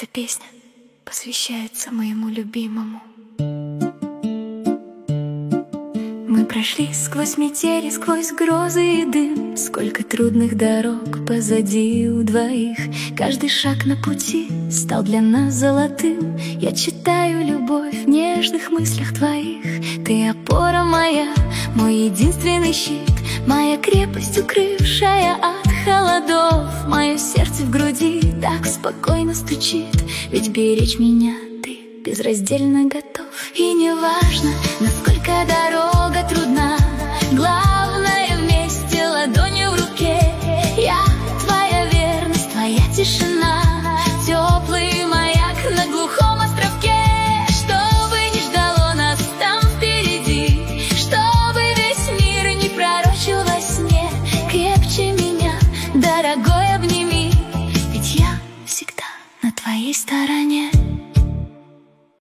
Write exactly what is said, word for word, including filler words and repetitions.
Эта песня посвящается моему любимому. Мы прошли сквозь метели, сквозь грозы и дым. Сколько трудных дорог позади у двоих. Каждый шаг на пути стал для нас золотым. Я читаю любовь в нежных мыслях твоих. Ты опора моя, мой единственный щит, моя крепость, укрывшая от холодов. Мое сердце в груди так спокойно стучит, ведь беречь меня ты безраздельно готов. И не важно, насколько дорога трудна, главное вместе, ладонью в руке. Я твоя верность, твоя тишина, теплый маяк на глухом островке. Что бы ни ждало нас там впереди, чтобы весь мир не пророчил во сне, крепче меня, дорогой, обними, ведь я всегда на твоей стороне.